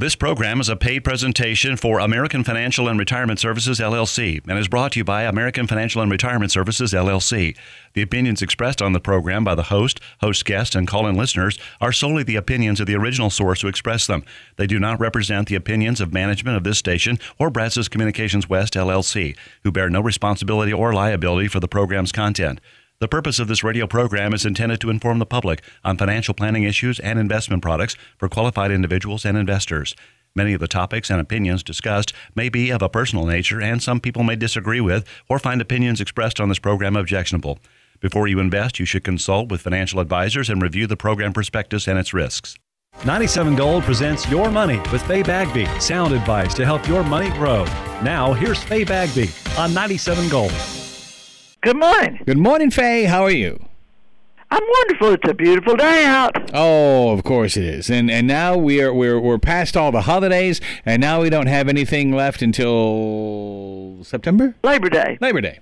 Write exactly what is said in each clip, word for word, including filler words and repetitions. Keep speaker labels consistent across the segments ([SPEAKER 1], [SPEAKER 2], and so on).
[SPEAKER 1] This program is a paid presentation for American Financial and Retirement Services, L L C, and is brought to you by American Financial and Retirement Services, L L C. The opinions expressed on the program by the host, host guests, and call-in listeners are solely the opinions of the original source who expressed them. They do not represent the opinions of management of this station or Brazos Communications West, L L C, who bear no responsibility or liability for the program's content. The purpose of this radio program is intended to inform the public on financial planning issues and investment products for qualified individuals and investors. Many of the topics and opinions discussed may be of a personal nature, and some people may disagree with or find opinions expressed on this program objectionable. Before you invest, you should consult with financial advisors and review the program prospectus and its risks.
[SPEAKER 2] ninety-seven Gold presents Your Money with Faye Bagby. Sound advice to help your money grow. Now, here's Faye Bagby on ninety-seven Gold.
[SPEAKER 3] Good morning.
[SPEAKER 4] Good morning, Faye. How are you?
[SPEAKER 3] I'm wonderful. It's a beautiful day out.
[SPEAKER 4] Oh, of course it is. And and now we are we're we're past all the holidays, and now we don't have anything left until September?
[SPEAKER 3] Labor Day.
[SPEAKER 4] Labor Day.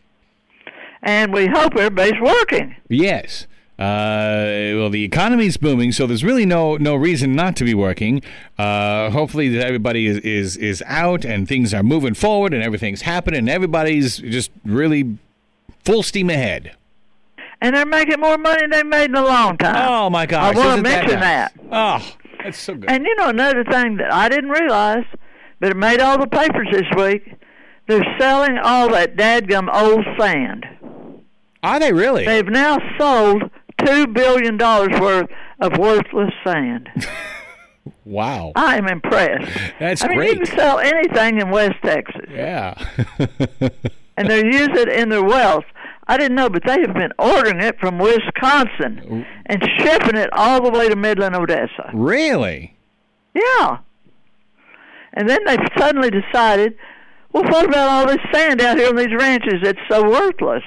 [SPEAKER 3] And we hope everybody's working.
[SPEAKER 4] Yes. Uh, well, the economy's booming, so there's really no no reason not to be working. Uh, hopefully that everybody is, is is out and things are moving forward and everything's happening and everybody's just really full steam ahead.
[SPEAKER 3] And they're making more money than they've made in a long time.
[SPEAKER 4] Oh, my gosh.
[SPEAKER 3] I want to
[SPEAKER 4] Isn't
[SPEAKER 3] mention
[SPEAKER 4] that,
[SPEAKER 3] that.
[SPEAKER 4] nice? Oh, that's so good.
[SPEAKER 3] And, you know, another thing that I didn't realize, but it made all the papers this week, they're selling all that dadgum old sand.
[SPEAKER 4] Are they really?
[SPEAKER 3] They've now sold two billion dollars worth of worthless sand.
[SPEAKER 4] Wow.
[SPEAKER 3] I am impressed.
[SPEAKER 4] That's
[SPEAKER 3] I mean,
[SPEAKER 4] great.
[SPEAKER 3] you can sell anything in West Texas.
[SPEAKER 4] Yeah.
[SPEAKER 3] And they use it in their wells. I didn't know, but they have been ordering it from Wisconsin and shipping it all the way to Midland, Odessa.
[SPEAKER 4] Really?
[SPEAKER 3] Yeah. And then they suddenly decided, well, what about all this sand out here on these ranches that's so worthless?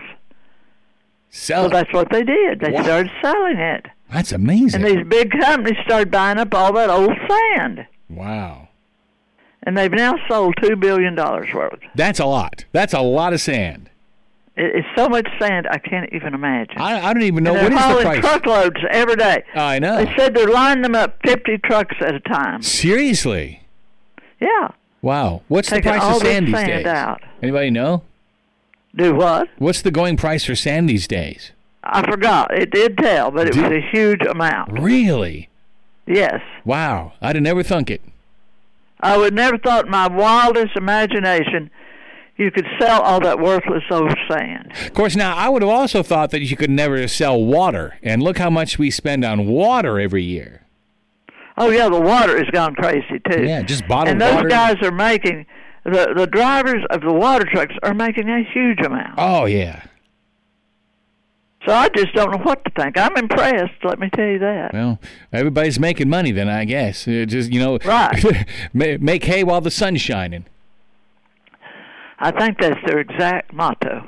[SPEAKER 4] Sell
[SPEAKER 3] So that's what they did. They
[SPEAKER 4] Wow.
[SPEAKER 3] started selling it.
[SPEAKER 4] That's amazing.
[SPEAKER 3] And these big companies started buying up all that old sand.
[SPEAKER 4] Wow.
[SPEAKER 3] And they've now sold two billion dollars worth.
[SPEAKER 4] That's a lot. That's a lot of sand.
[SPEAKER 3] It- It's so much sand I can't even imagine.
[SPEAKER 4] I, I don't even know.
[SPEAKER 3] And
[SPEAKER 4] What
[SPEAKER 3] they're
[SPEAKER 4] is the
[SPEAKER 3] hauling
[SPEAKER 4] price?
[SPEAKER 3] truckloads every day.
[SPEAKER 4] I know.
[SPEAKER 3] They said they're lining them up fifty trucks at a time.
[SPEAKER 4] Seriously?
[SPEAKER 3] Yeah.
[SPEAKER 4] Wow. What's
[SPEAKER 3] Taking
[SPEAKER 4] the price
[SPEAKER 3] all
[SPEAKER 4] of
[SPEAKER 3] this
[SPEAKER 4] sand these
[SPEAKER 3] sand
[SPEAKER 4] days?
[SPEAKER 3] out.
[SPEAKER 4] Anybody know?
[SPEAKER 3] Do what?
[SPEAKER 4] What's the going price for sand these days?
[SPEAKER 3] I forgot. It did tell, but it
[SPEAKER 4] Did-
[SPEAKER 3] was a huge amount.
[SPEAKER 4] Really?
[SPEAKER 3] Yes.
[SPEAKER 4] Wow. I'd have never thunk it.
[SPEAKER 3] I would never thought in my wildest imagination you could sell all that worthless old sand.
[SPEAKER 4] Of course, now, I would have also thought that you could never sell water. And look how much we spend on water every year.
[SPEAKER 3] Oh, yeah, the water has gone crazy, too.
[SPEAKER 4] Yeah, just bottled
[SPEAKER 3] And those
[SPEAKER 4] water.
[SPEAKER 3] guys are making, the, the drivers of the water trucks are making a huge amount.
[SPEAKER 4] Oh, yeah.
[SPEAKER 3] So I just don't know what to think. I'm impressed, let me tell you that.
[SPEAKER 4] Well, everybody's making money then, I guess. Uh, Just, you know,
[SPEAKER 3] Right.
[SPEAKER 4] ma- make hay while the sun's shining.
[SPEAKER 3] I think that's their exact motto.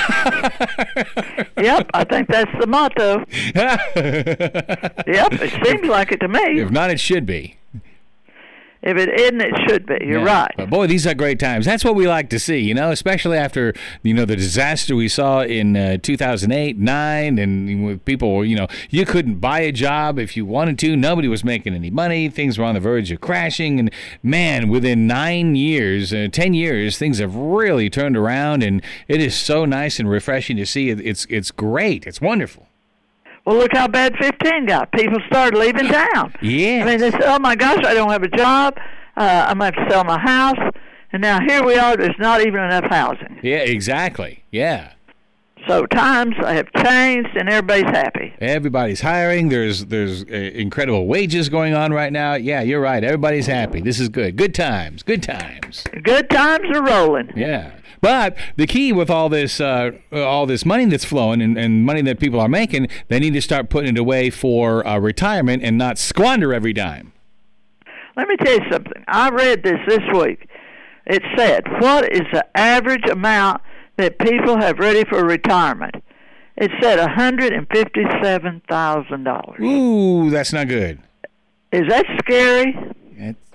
[SPEAKER 3] Yep, I think that's the motto. Yep, it seems like it to me.
[SPEAKER 4] If not, it should be.
[SPEAKER 3] If it isn't, it should be. You're
[SPEAKER 4] Yeah.
[SPEAKER 3] right.
[SPEAKER 4] But boy, these are great times. That's what we like to see, you know, especially after, you know, the disaster we saw in uh, two thousand eight, nine, and with people, you know, you couldn't buy a job if you wanted to. Nobody was making any money. Things were on the verge of crashing. And, man, within nine years, uh, ten years, things have really turned around. And it is so nice and refreshing to see. It. It's, it's great. It's wonderful.
[SPEAKER 3] Well, look how bad fifteen got. People started leaving town.
[SPEAKER 4] Yeah.
[SPEAKER 3] I mean, they said, oh, my gosh, I don't have a job. Uh, I'm going to have to sell my house. And now here we are. There's not even enough housing.
[SPEAKER 4] Yeah, exactly. Yeah.
[SPEAKER 3] So times have changed, and everybody's happy.
[SPEAKER 4] Everybody's hiring. There's there's uh, incredible wages going on right now. Yeah, you're right. Everybody's happy. This is good. Good times. Good times.
[SPEAKER 3] Good times are rolling.
[SPEAKER 4] Yeah. But the key with all this uh, all this money that's flowing and, and money that people are making, they need to start putting it away for uh, retirement and not squander every dime.
[SPEAKER 3] Let me tell you something. I read this this week. It said, what is the average amount that people have ready for retirement? It said one hundred fifty-seven thousand dollars.
[SPEAKER 4] Ooh, that's not good.
[SPEAKER 3] Is that scary?
[SPEAKER 4] It's,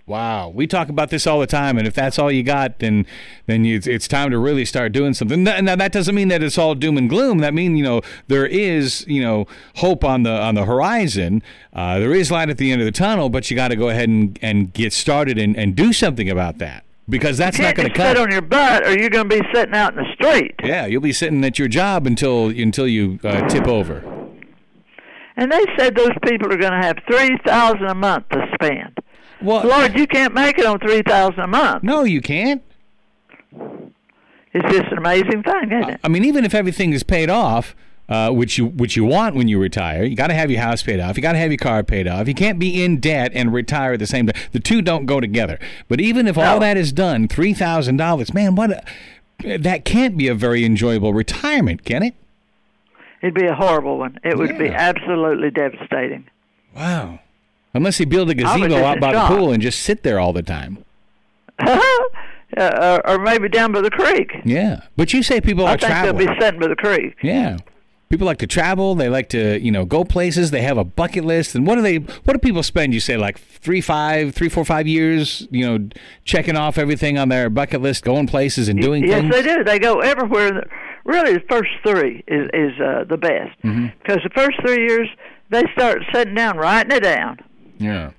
[SPEAKER 4] Wow, we talk about this all the time, and if that's all you got, then then you, it's time to really start doing something. Now, that doesn't mean that it's all doom and gloom. That means, you know, there is, you know, hope on the on the horizon. Uh, there is light at the end of the tunnel, but you got to go ahead and, and get started and, and do something about that, because that's not going to cut.
[SPEAKER 3] You can't just sit on your butt, or you're going to be sitting out in the street.
[SPEAKER 4] Yeah, you'll be sitting at your job until until you uh, tip over.
[SPEAKER 3] And they said those people are going to have three thousand dollars a month to spend.
[SPEAKER 4] Well,
[SPEAKER 3] Lord, you can't make it on three thousand dollars a month.
[SPEAKER 4] No, you can't.
[SPEAKER 3] It's just an amazing thing, isn't it?
[SPEAKER 4] I mean, even if everything is paid off, uh, which you which you want when you retire, you got to have your house paid off. You got to have your car paid off. You can't be in debt and retire at the same time. The two don't go together. But even if
[SPEAKER 3] no.
[SPEAKER 4] all that is done, three thousand dollars, man, what? A, that can't be a very enjoyable retirement, can it?
[SPEAKER 3] It'd be a horrible one. It would
[SPEAKER 4] yeah.
[SPEAKER 3] be absolutely devastating.
[SPEAKER 4] Wow. Unless you build a gazebo
[SPEAKER 3] just
[SPEAKER 4] out by
[SPEAKER 3] shocked.
[SPEAKER 4] the pool and just sit there all the time.
[SPEAKER 3] uh, or maybe down by the creek.
[SPEAKER 4] Yeah. But you say people
[SPEAKER 3] I
[SPEAKER 4] are
[SPEAKER 3] think
[SPEAKER 4] traveling.
[SPEAKER 3] they'll be sitting by the creek.
[SPEAKER 4] Yeah. People like to travel. They like to, you know, go places. They have a bucket list. And what do they? What do people spend? You say like three, five, three, four, five years. You know, checking off everything on their bucket list, going places and doing
[SPEAKER 3] yes,
[SPEAKER 4] things.
[SPEAKER 3] Yes, they do. They go everywhere. Really, the first three is is uh, the best,
[SPEAKER 4] mm-hmm.
[SPEAKER 3] because the first three years they start sitting down, writing it down.
[SPEAKER 4] Yeah.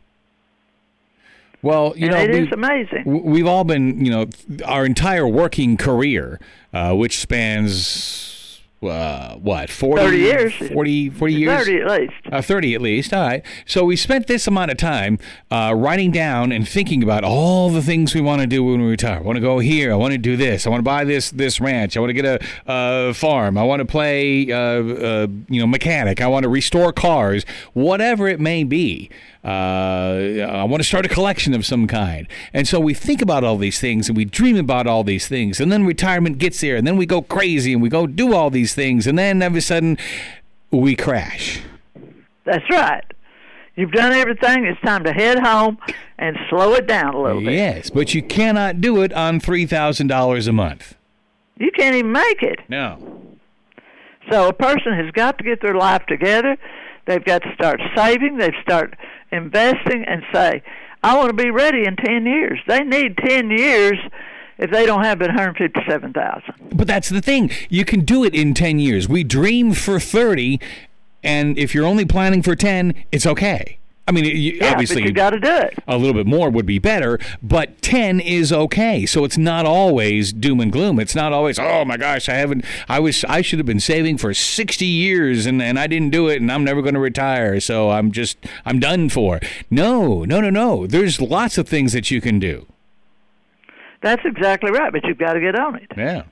[SPEAKER 4] Well, you
[SPEAKER 3] and
[SPEAKER 4] know,
[SPEAKER 3] it
[SPEAKER 4] we,
[SPEAKER 3] is amazing.
[SPEAKER 4] We've all been, you know, our entire working career, uh, which spans. Uh, what, forty,
[SPEAKER 3] thirty years.
[SPEAKER 4] forty, forty years?
[SPEAKER 3] thirty at least.
[SPEAKER 4] Uh, thirty at least, all right. So we spent this amount of time uh, writing down and thinking about all the things we want to do when we retire. I want to go here. I want to do this. I want to buy this this ranch. I want to get a uh, farm. I want to play, uh, uh, you know, mechanic. I want to restore cars. Whatever it may be. Uh, I want to start a collection of some kind. And so we think about all these things and we dream about all these things. And then retirement gets there and then we go crazy and we go do all these things. And then all of a sudden we crash.
[SPEAKER 3] That's right. You've done everything. It's time to head home and slow it down a little bit.
[SPEAKER 4] Yes, but you cannot do it on three thousand dollars a month.
[SPEAKER 3] You can't even make it.
[SPEAKER 4] No.
[SPEAKER 3] So a person has got to get their life together. They've got to start saving. They've start investing and say, I want to be ready in ten years. They need ten years if they don't have that one hundred fifty-seven thousand dollars.
[SPEAKER 4] But that's the thing. You can do it in ten years. We dream for thirty, and if you're only planning for ten, it's okay. I mean, you,
[SPEAKER 3] yeah,
[SPEAKER 4] obviously,
[SPEAKER 3] but you got to do it.
[SPEAKER 4] A little bit more would be better, but ten is okay. So it's not always doom and gloom. It's not always, oh my gosh, I haven't. I was, I should have been saving for sixty years, and, and I didn't do it, and I'm never going to retire. So I'm just, I'm done for. No, no, no, no. There's lots of things that you can do.
[SPEAKER 3] That's exactly right, but you've got to get on it.
[SPEAKER 4] Yeah.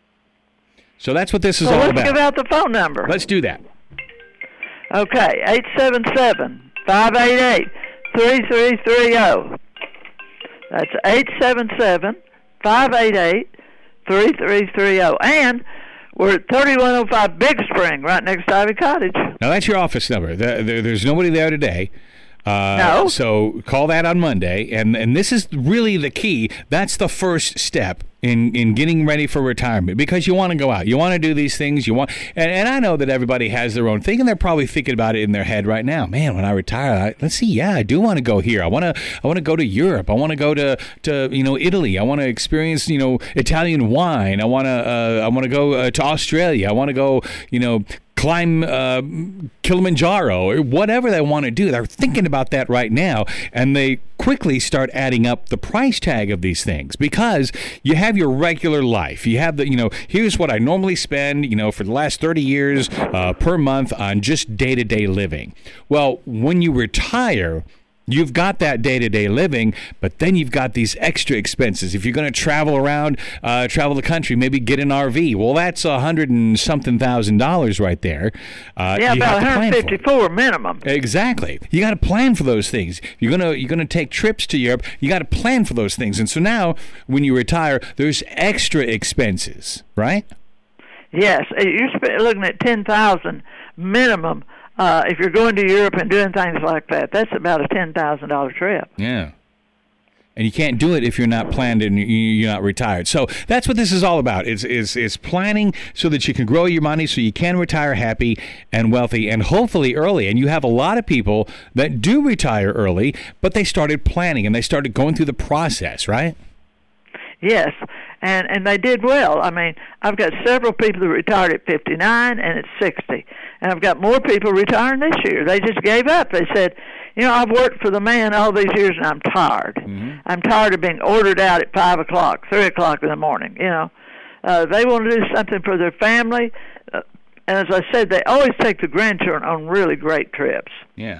[SPEAKER 4] So that's what this is
[SPEAKER 3] so
[SPEAKER 4] all
[SPEAKER 3] let's
[SPEAKER 4] about.
[SPEAKER 3] Let's give out the phone number.
[SPEAKER 4] Let's do that.
[SPEAKER 3] Okay, eight seven seven, five eight eight, three three three zero. That's eight seven seven, five eight eight, three three three zero. And we're at thirty-one oh five Big Spring, right next to Ivy Cottage.
[SPEAKER 4] Now, that's your office number. There, there, there's nobody there today. Uh,
[SPEAKER 3] no.
[SPEAKER 4] So call that on Monday. And, and this is really the key. That's the first step in, in getting ready for retirement, because you want to go out. You want to do these things. You want, and, and I know that everybody has their own thing, and they're probably thinking about it in their head right now. Man, when I retire, I, let's see. Yeah, I do want to go here. I want to. I want to go to Europe. I want to go to, to you know Italy. I want to experience you know Italian wine. I want to. Uh, I want to go uh, to Australia. I want to go. You know. Climb uh, Kilimanjaro or whatever they want to do. They're thinking about that right now, and they quickly start adding up the price tag of these things, because you have your regular life. You have the, you know, here's what I normally spend, you know, for the last thirty years uh, per month on just day-to-day living. Well, when you retire, you've got that day-to-day living, but then you've got these extra expenses. If you're going to travel around, uh, travel the country, maybe get an R V. Well, that's a hundred and something thousand dollars right there. Uh,
[SPEAKER 3] yeah,
[SPEAKER 4] you
[SPEAKER 3] about
[SPEAKER 4] have to
[SPEAKER 3] one hundred fifty-four minimum.
[SPEAKER 4] Exactly. You got to plan for those things. You're gonna you're gonna take trips to Europe. You got to plan for those things. And so now, when you retire, there's extra expenses, right?
[SPEAKER 3] Yes, you're sp- looking at ten thousand minimum. Uh, if you're going to Europe and doing things like that, that's about a ten thousand dollar trip.
[SPEAKER 4] Yeah. and you can't do it if you're not planned and you're not retired. So that's what this is all about. It's, it's, it's planning so that you can grow your money so you can retire happy and wealthy and hopefully early. And you have a lot of people that do retire early, but they started planning and they started going through the process, right?
[SPEAKER 3] Yes, and and they did well. I mean, I've got several people that retired at fifty-nine and at sixty, and I've got more people retiring this year. They just gave up. They said, you know, I've worked for the man all these years, and I'm tired. Mm-hmm. I'm tired of being ordered out at five o'clock, three o'clock in the morning. You know, uh, they want to do something for their family, uh, and as I said, they always take the grandchildren on really great trips.
[SPEAKER 4] Yeah.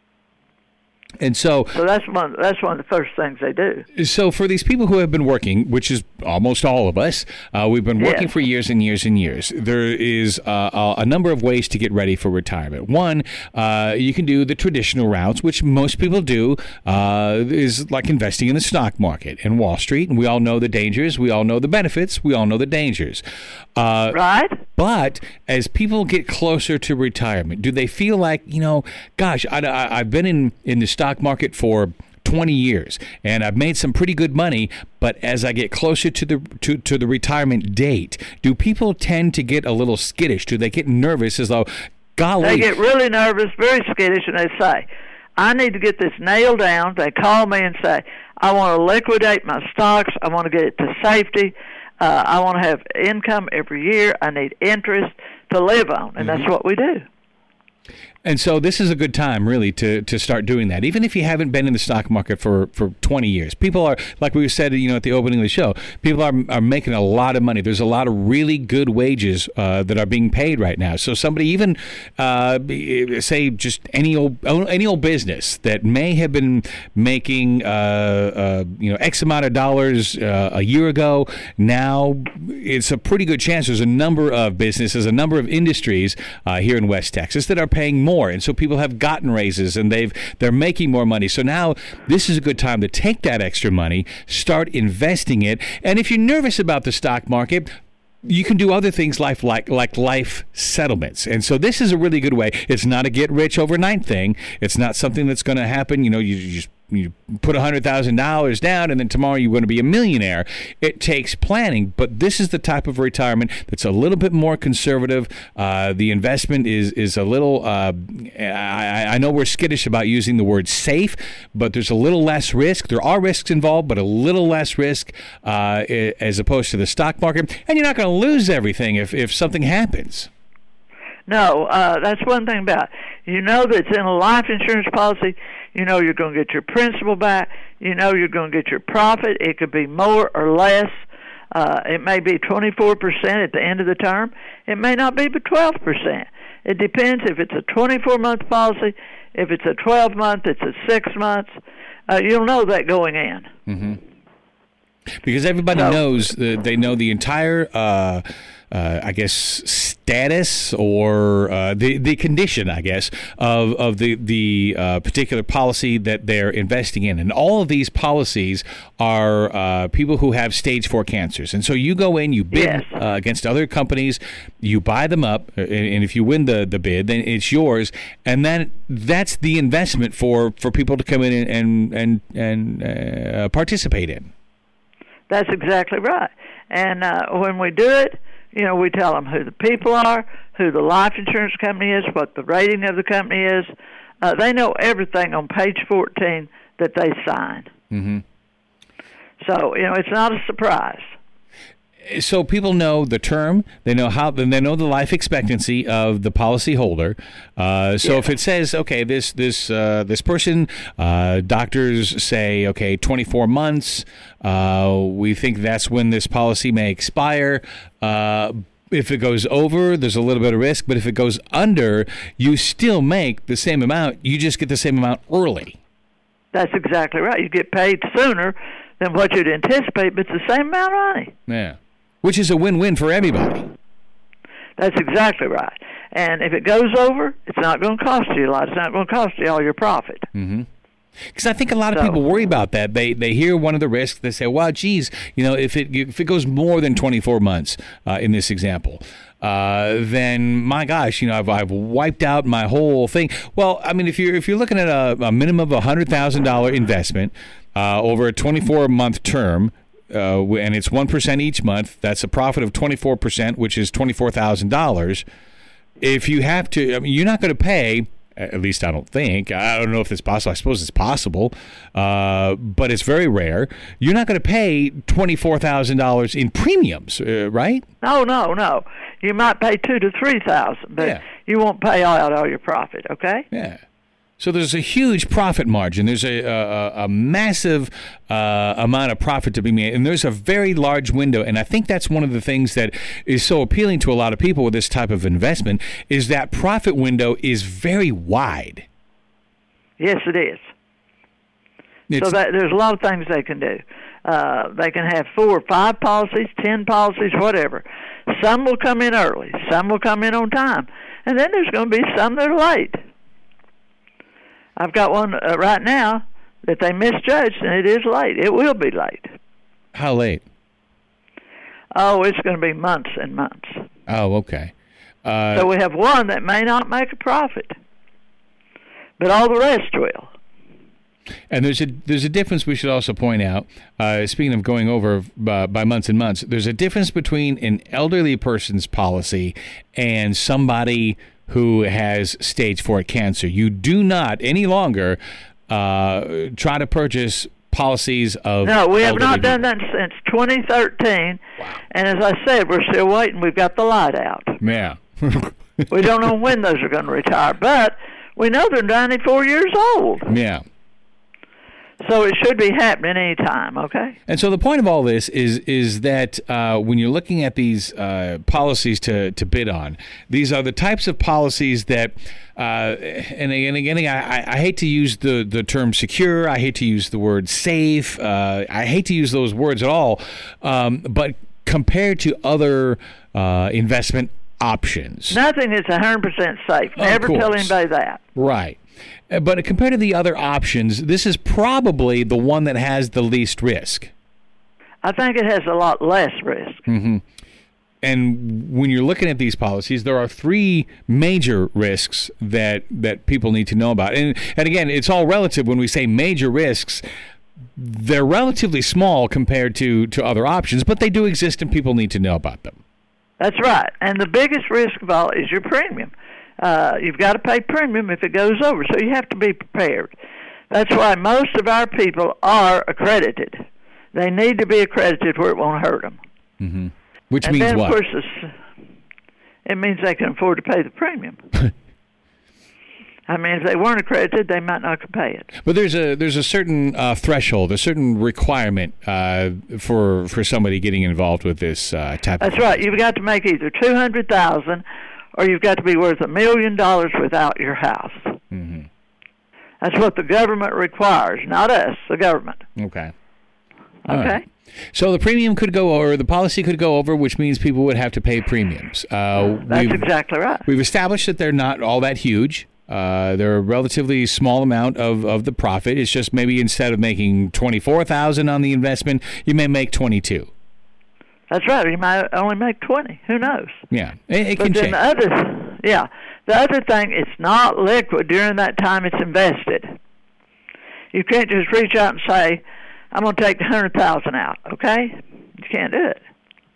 [SPEAKER 4] And so,
[SPEAKER 3] so that's one. That's one of the first things they do.
[SPEAKER 4] So, for these people who have been working, which is almost all of us, uh, we've been working
[SPEAKER 3] yes.
[SPEAKER 4] for years and years and years. There is uh, a number of ways to get ready for retirement. One, uh, you can do the traditional routes, which most people do, uh, is like investing in the stock market and Wall Street. And we all know the dangers. We all know the benefits. We all know the dangers.
[SPEAKER 3] Uh, right.
[SPEAKER 4] But as people get closer to retirement, do they feel like, you know, gosh, I, I, I've been in, in the stock market for twenty years and I've made some pretty good money, but as I get closer to the to, to the retirement date, do people tend to get a little skittish? Do they get nervous as though, golly?
[SPEAKER 3] They get really nervous, very skittish, and they say, I need to get this nailed down. They call me and say, I want to liquidate my stocks. I want to get it to safety. Uh, I want to have income every year. I need interest to live on, and mm-hmm. that's what we do.
[SPEAKER 4] And so this is a good time, really, to, to start doing that. Even if you haven't been in the stock market for, for twenty years, people are, like we said, you know, at the opening of the show, people are are making a lot of money. There's a lot of really good wages uh, that are being paid right now. So somebody, even uh, say just any old any old business that may have been making uh, uh, you know X amount of dollars uh, a year ago, now it's a pretty good chance. There's a number of businesses, a number of industries uh, here in West Texas that are paying more. And so people have gotten raises and they've they're making more money. So now this is a good time to take that extra money, start investing it. And if you're nervous about the stock market, you can do other things like, like like life settlements. And so this is a really good way. It's not a get rich overnight thing. It's not something that's going to happen. You know, you, you just you put one hundred thousand dollars down and then tomorrow you're going to be a millionaire. It takes planning, but this is the type of retirement that's a little bit more conservative. Uh, the investment is is a little, uh, I, I know we're skittish about using the word safe, but there's a little less risk. There are risks involved, but a little less risk uh, as opposed to the stock market. And you're not going to lose everything if, if something happens.
[SPEAKER 3] No, uh, that's one thing about it. You know that's in a life insurance policy. You know you're going to get your principal back. You know you're going to get your profit. It could be more or less. Uh, it may be twenty-four percent at the end of the term. It may not be but twelve percent. It depends if it's a twenty-four month policy. If it's a twelve month, it's a six months. Uh, you'll know that going in.
[SPEAKER 4] Mm-hmm. Because everybody so, knows, the, they know the entire, uh, uh, I guess, status or uh, the the condition, I guess, of of the the uh, particular policy that they're investing in, and all of these policies are uh, people who have stage four cancers, and so you go in, you bid
[SPEAKER 3] yes.
[SPEAKER 4] uh, against other companies, you buy them up, and, and if you win the, the bid, then it's yours, and then that's the investment for, for people to come in and and and, and uh, participate in.
[SPEAKER 3] That's exactly right. And uh, when we do it, you know, we tell them who the people are, who the life insurance company is, what the rating of the company is. Uh, they know everything on page fourteen that they sign.
[SPEAKER 4] Mm-hmm.
[SPEAKER 3] So, you know, it's not a surprise.
[SPEAKER 4] So people know the term, they know how, they know the life expectancy of the policyholder. Uh, so yeah. if it says, okay, this this uh, this person, uh, doctors say, okay, twenty-four months, uh, we think that's when this policy may expire. Uh, if it goes over, there's a little bit of risk, but if it goes under, you still make the same amount. You just get the same amount early.
[SPEAKER 3] That's exactly right. You get paid sooner than what you'd anticipate, but it's the same amount of money.
[SPEAKER 4] Yeah. Which is a win-win for everybody.
[SPEAKER 3] That's exactly right. And if it goes over, it's not going to cost you a lot. It's not going to cost you all your profit.
[SPEAKER 4] Mm-hmm. Because I think a lot of so, people worry about that. They they hear one of the risks. They say, well, geez, you know, if it if it goes more than twenty-four months uh, in this example, uh, then my gosh, you know, I've I've wiped out my whole thing. Well, I mean, if you're if you're looking at a, a minimum of a one hundred thousand dollars investment, uh, over a twenty-four month term, uh, and it's one percent each month. That's a profit of twenty-four percent, which is twenty-four thousand dollars. If you have to, I mean, you're not going to pay, at least I don't think, I don't know if it's possible, I suppose it's possible, uh, but it's very rare. You're not going to pay twenty-four thousand dollars in premiums, uh, right?
[SPEAKER 3] No, no, no. You might pay two to three thousand, but
[SPEAKER 4] Yeah.
[SPEAKER 3] you won't pay out all your profit, okay?
[SPEAKER 4] Yeah. So there's a huge profit margin. There's a a, a massive uh, amount of profit to be made, and there's a very large window. And I think that's one of the things that is so appealing to a lot of people with this type of investment is that profit window is very wide.
[SPEAKER 3] Yes, it is.
[SPEAKER 4] It's,
[SPEAKER 3] So that, there's a lot of things they can do. Uh, they can have four or five policies, ten policies, whatever. Some will come in early. Some will come in on time. And then there's going to be some that are late. I've got one uh, right now that they misjudged, and it is late. It will be late.
[SPEAKER 4] how late?
[SPEAKER 3] Oh, it's going to be months and months.
[SPEAKER 4] Oh, okay. Uh,
[SPEAKER 3] So we have one that may not make a profit, but all the rest will.
[SPEAKER 4] And there's a there's a difference we should also point out. Uh, speaking of going over uh, by months and months, there's a difference between an elderly person's policy and somebody who has stage four cancer. You do not any longer uh, try to purchase policies of
[SPEAKER 3] No, we have
[SPEAKER 4] elderly
[SPEAKER 3] not done
[SPEAKER 4] people.
[SPEAKER 3] that since twenty thirteen.
[SPEAKER 4] Wow.
[SPEAKER 3] And as I said, we're still waiting. We've got the light out.
[SPEAKER 4] Yeah.
[SPEAKER 3] We don't know when those are going to retire, but we know they're ninety-four years old.
[SPEAKER 4] Yeah.
[SPEAKER 3] So it should be happening any time, okay?
[SPEAKER 4] And so the point of all this is is that uh, when you're looking at these uh, policies to, to bid on, these are the types of policies that, uh, and again, again I, I hate to use the, the term secure, I hate to use the word safe, uh, I hate to use those words at all, um, but compared to other uh, investment options.
[SPEAKER 3] Nothing is one hundred percent safe.
[SPEAKER 4] Of
[SPEAKER 3] Never tell
[SPEAKER 4] course.
[SPEAKER 3] anybody that.
[SPEAKER 4] Right. Uh, But compared to the other options, this is probably the one that has the least risk.
[SPEAKER 3] I think it has a lot less risk.
[SPEAKER 4] Mm-hmm. And when you're looking at these policies, there are three major risks that that people need to know about. And and again, it's all relative. When we say major risks, they're relatively small compared to, to other options, but they do exist and people need to know about them.
[SPEAKER 3] That's right. And the biggest risk of all is your premium. Uh, you've got to pay premium if it goes over, so you have to be prepared. That's why most of our people are accredited. They need to be accredited where it won't hurt them.
[SPEAKER 4] Mm-hmm. Which
[SPEAKER 3] and
[SPEAKER 4] means
[SPEAKER 3] then,
[SPEAKER 4] what?
[SPEAKER 3] Of course, it's, it means they can afford to pay the premium. I mean, if they weren't accredited, they might not could pay it.
[SPEAKER 4] But there's a there's a certain uh, threshold, a certain requirement uh, for for somebody getting involved with this uh, type
[SPEAKER 3] That's
[SPEAKER 4] of.
[SPEAKER 3] right. You've got to make either two hundred thousand, or you've got to be worth a million dollars without your house.
[SPEAKER 4] Mm-hmm.
[SPEAKER 3] That's what the government requires, not us, the government.
[SPEAKER 4] Okay. All
[SPEAKER 3] Okay.
[SPEAKER 4] right. So the premium could go over, the policy could go over, which means people would have to pay premiums. Uh,
[SPEAKER 3] That's
[SPEAKER 4] we've,
[SPEAKER 3] exactly right.
[SPEAKER 4] We've established that they're not all that huge. Uh, they're a relatively small amount of, of the profit. It's just maybe instead of making twenty-four thousand dollars on the investment, you may make twenty-two.
[SPEAKER 3] That's right. You might only make twenty. Who knows?
[SPEAKER 4] Yeah, it, it
[SPEAKER 3] But
[SPEAKER 4] can
[SPEAKER 3] then
[SPEAKER 4] change.
[SPEAKER 3] the other, yeah, the other thing, it's not liquid during that time it's invested. You can't just reach out and say, "I'm going to take the hundred thousand out." Okay, you can't do it.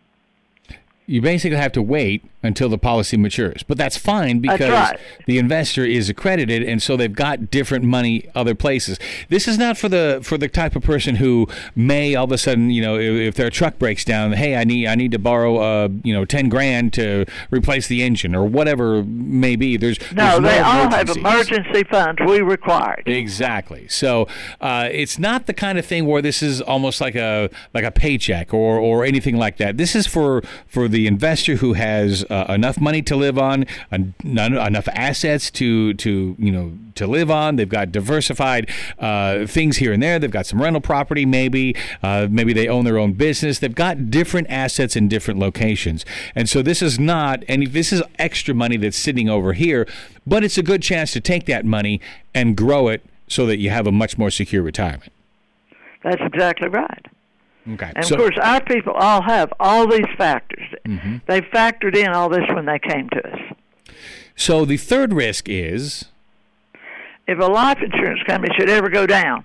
[SPEAKER 4] You basically have to wait until the policy matures. But that's fine because
[SPEAKER 3] That's right.
[SPEAKER 4] the investor is accredited, and so they've got different money other places. This is not for the for the type of person who may all of a sudden, you know, if, if their truck breaks down, hey, I need I need to borrow uh, you know, ten grand to replace the engine or whatever may be. There's
[SPEAKER 3] No,
[SPEAKER 4] there's
[SPEAKER 3] they all have
[SPEAKER 4] emergencies.
[SPEAKER 3] emergency funds we required.
[SPEAKER 4] Exactly. So uh, it's not the kind of thing where this is almost like a like a paycheck or, or anything like that. This is for for the investor who has uh, enough money to live on, en- enough assets to to you know to live on. They've got diversified uh, things here and there. They've got some rental property, maybe uh, maybe they own their own business. They've got different assets in different locations, and so this is not any. This is extra money that's sitting over here, but it's a good chance to take that money and grow it so that you have a much more secure retirement.
[SPEAKER 3] That's exactly right.
[SPEAKER 4] Okay.
[SPEAKER 3] And
[SPEAKER 4] so,
[SPEAKER 3] of course, our people all have all these factors.
[SPEAKER 4] Mm-hmm.
[SPEAKER 3] They factored in all this when they came to us.
[SPEAKER 4] so the third risk is
[SPEAKER 3] If a life insurance company should ever go down,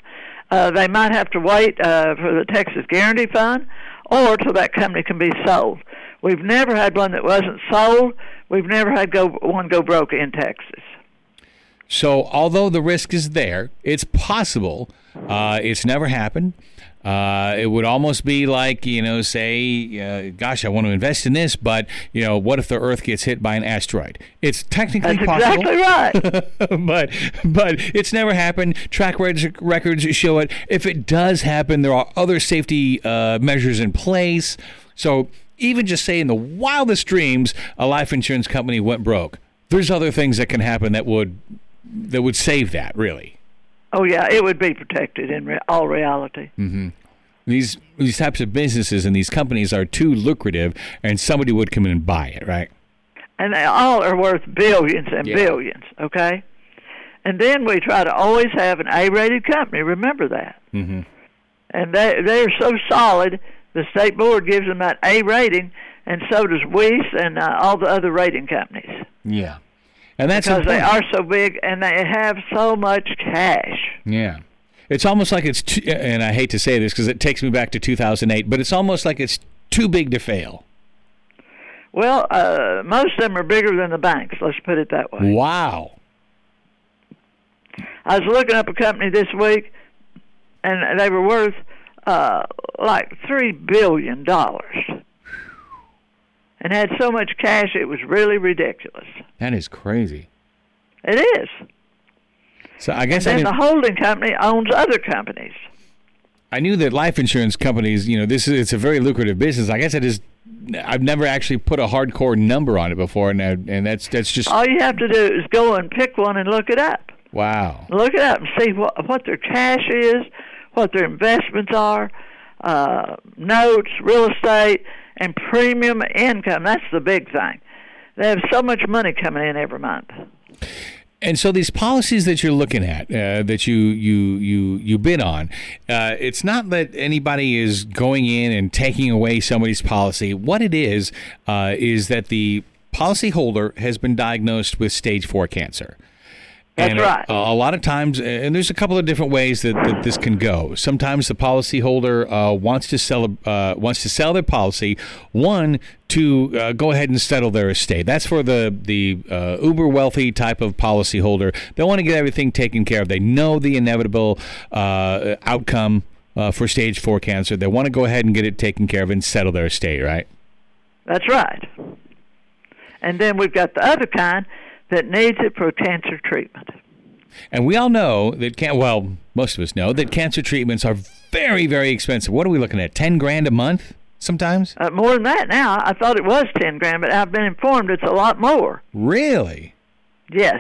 [SPEAKER 3] Uh, they might have to wait uh, for the Texas Guarantee Fund or till that company can be sold. We've never had one that wasn't sold. We've never had go one go broke in Texas.
[SPEAKER 4] So although the risk is there, it's possible. Uh, it's never happened. Uh, it would almost be like, you know, say, uh, gosh, I want to invest in this, but, you know, what if the Earth gets hit by an asteroid? It's technically
[SPEAKER 3] That's
[SPEAKER 4] possible.
[SPEAKER 3] exactly right.
[SPEAKER 4] but but it's never happened. Track records show it. If it does happen, there are other safety uh, measures in place. So even just say in the wildest dreams, a life insurance company went broke, there's other things that can happen that would that would save that, really.
[SPEAKER 3] Oh, yeah, it would be protected in re- all reality.
[SPEAKER 4] Mm-hmm. These these types of businesses and these companies are too lucrative, and somebody would come in and buy it, right?
[SPEAKER 3] And they all are worth billions and
[SPEAKER 4] Yeah.
[SPEAKER 3] billions, okay? And then we try to always have an A-rated company. Remember that.
[SPEAKER 4] Mm-hmm.
[SPEAKER 3] And they, they're so solid, the state board gives them that A rating, and so does Weiss and uh, all the other rating companies.
[SPEAKER 4] Yeah. And that's
[SPEAKER 3] because they
[SPEAKER 4] important.
[SPEAKER 3] are so big and they have so much cash.
[SPEAKER 4] Yeah. It's almost like it's, too, and I hate to say this because it takes me back to two thousand eight, but it's almost like it's too big to fail.
[SPEAKER 3] Well, uh, most of them are bigger than the banks, let's put it that way.
[SPEAKER 4] Wow.
[SPEAKER 3] I was looking up a company this week, and they were worth uh, like three billion dollars. And had so much cash, it was really ridiculous.
[SPEAKER 4] That is crazy.
[SPEAKER 3] It is.
[SPEAKER 4] So I guess I,
[SPEAKER 3] And then
[SPEAKER 4] didn't,
[SPEAKER 3] the holding company owns other companies.
[SPEAKER 4] I knew that life insurance companies, you know, this is it's a very lucrative business. I guess I just I've never actually put a hardcore number on it before, and I, and that's that's just
[SPEAKER 3] All you have to do is go and pick one and look it up.
[SPEAKER 4] wow.
[SPEAKER 3] Look it up and see what what their cash is, what their investments are, uh, notes, real estate, and premium income. That's the big thing. They have so much money coming in every month.
[SPEAKER 4] And so these policies that you're looking at, uh, that you you you you bid on, uh, it's not that anybody is going in and taking away somebody's policy. What it is uh, is that the policyholder has been diagnosed with stage four cancer.
[SPEAKER 3] That's
[SPEAKER 4] and
[SPEAKER 3] right.
[SPEAKER 4] A, a lot of times, and there's a couple of different ways that, that this can go. Sometimes the policyholder uh, wants to sell uh, wants to sell their policy. One, to uh, go ahead and settle their estate. That's for the the uh, uber wealthy type of policyholder. They want to get everything taken care of. They know the inevitable uh, outcome uh, for stage four cancer. They want to go ahead and get it taken care of and settle their estate. Right?
[SPEAKER 3] That's right. And then we've got the other kind that needs it for cancer treatment.
[SPEAKER 4] And we all know that, can- well, most of us know that cancer treatments are very, very expensive. What are we looking at, ten grand a month sometimes?
[SPEAKER 3] Uh, more than that now. I thought it was ten grand, but I've been informed it's a lot more.
[SPEAKER 4] Really?
[SPEAKER 3] Yes.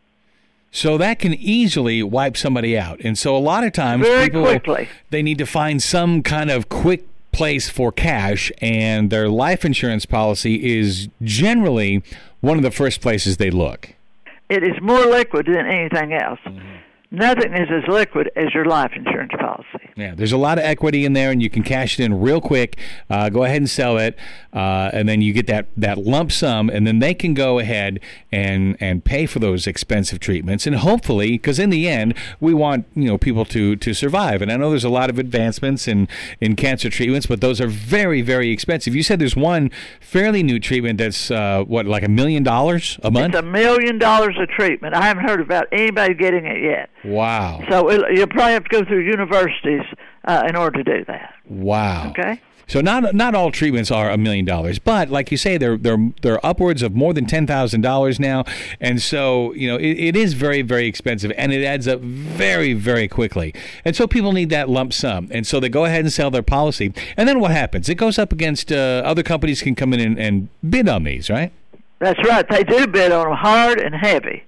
[SPEAKER 4] So that can easily wipe somebody out. And so a lot of times
[SPEAKER 3] Very
[SPEAKER 4] people,
[SPEAKER 3] quickly.
[SPEAKER 4] they need to find some kind of quick place for cash, and their life insurance policy is generally one of the first places they look.
[SPEAKER 3] It is more liquid than anything else.
[SPEAKER 4] Mm-hmm.
[SPEAKER 3] Nothing is as liquid as your life insurance policy.
[SPEAKER 4] Yeah, there's a lot of equity in there, and you can cash it in real quick. Uh, go ahead and sell it, uh, and then you get that, that lump sum, and then they can go ahead and, and pay for those expensive treatments. And hopefully, because in the end, we want you know people to, to survive. And I know there's a lot of advancements in, in cancer treatments, but those are very, very expensive. You said there's one fairly new treatment that's, uh, what, like a million dollars a month?
[SPEAKER 3] It's a million dollars a treatment. I haven't heard about anybody getting it yet.
[SPEAKER 4] Wow.
[SPEAKER 3] So it, you'll probably have to go through universities uh, in order to do that.
[SPEAKER 4] Wow.
[SPEAKER 3] Okay?
[SPEAKER 4] So not not all treatments are a million dollars, but like you say, they're they're they're upwards of more than ten thousand dollars now, and so you know it, it is very very expensive, and it adds up very very quickly, and so people need that lump sum, and so they go ahead and sell their policy, and then what happens? It goes up against uh, other companies can come in and, and bid on these, right?
[SPEAKER 3] That's right. They do bid on them hard and heavy.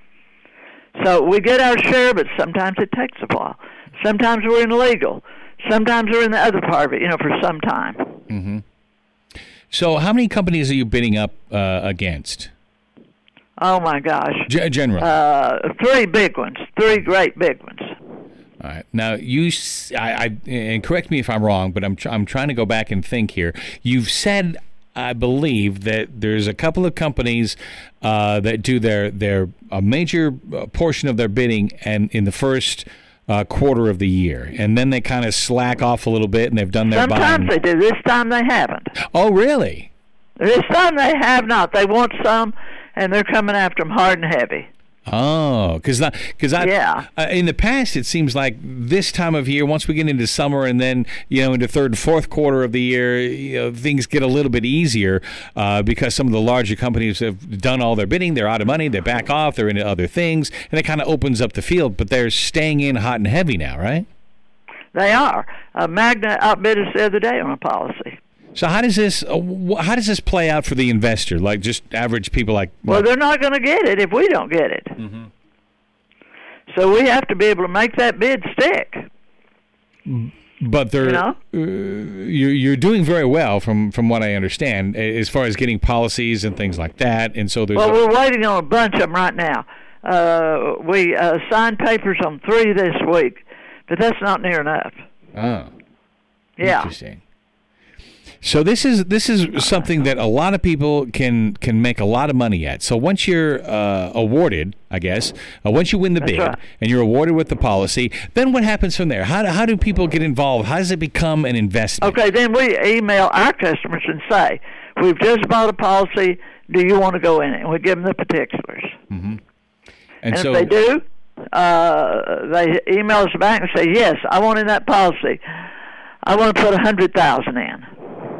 [SPEAKER 3] So we get our share, but sometimes it takes a while. Sometimes we're in legal. Sometimes we're in the other part of it, you know, for some time.
[SPEAKER 4] Mm-hmm. So how many companies are you bidding up uh, against?
[SPEAKER 3] Oh, my gosh.
[SPEAKER 4] G- generally.
[SPEAKER 3] Uh, three big ones. Three great big ones.
[SPEAKER 4] All right. Now, you, s- I, I- and correct me if I'm wrong, but I'm, tr- I'm trying to go back and think here. You've said, I believe, that there's a couple of companies uh, that do their, their a major portion of their bidding and in the first uh, quarter of the year, and then they kind of slack off a little bit, and they've done their
[SPEAKER 3] Sometimes
[SPEAKER 4] buying.
[SPEAKER 3] they do. This time they haven't.
[SPEAKER 4] Oh, really?
[SPEAKER 3] This time they have not. They want some, and they're coming after them hard and heavy.
[SPEAKER 4] Oh, because because I
[SPEAKER 3] Yeah.
[SPEAKER 4] uh, in the past it seems like this time of year, once we get into summer and then you know into third and fourth quarter of the year, you know things get a little bit easier uh, because some of the larger companies have done all their bidding, they're out of money, they back off, they're into other things, and it kind of opens up the field. But they're staying in hot and heavy now, right?
[SPEAKER 3] They are. Uh, Magna outbid us the other day on a policy.
[SPEAKER 4] So how does this uh, wh- how does this play out for the investor? Like just average people, like
[SPEAKER 3] Well, they're not going to get it if we don't get it.
[SPEAKER 4] Mm-hmm.
[SPEAKER 3] So we have to be able to make that bid stick.
[SPEAKER 4] But they're
[SPEAKER 3] You know?
[SPEAKER 4] uh, you're, you're doing very well from, from what I understand as far as getting policies and things like that. And so there's
[SPEAKER 3] Well,
[SPEAKER 4] a-
[SPEAKER 3] we're waiting on a bunch of them right now. Uh, we uh, signed papers on three this week, but that's not near enough.
[SPEAKER 4] oh,
[SPEAKER 3] Yeah.
[SPEAKER 4] interesting. So this is this is something that a lot of people can can make a lot of money at. So once you're uh, awarded, I guess, uh, once you win the
[SPEAKER 3] That's
[SPEAKER 4] bid
[SPEAKER 3] right.
[SPEAKER 4] and you're awarded with the policy, then what happens from there? How do, how do people get involved? How does it become an investment?
[SPEAKER 3] Okay, then we email our customers and say, we've just bought a policy. Do you want to go in it? And we give them the particulars.
[SPEAKER 4] And,
[SPEAKER 3] And
[SPEAKER 4] so
[SPEAKER 3] if they do, uh, they email us back and say, yes, I want in that policy. I want to put one hundred thousand dollars in.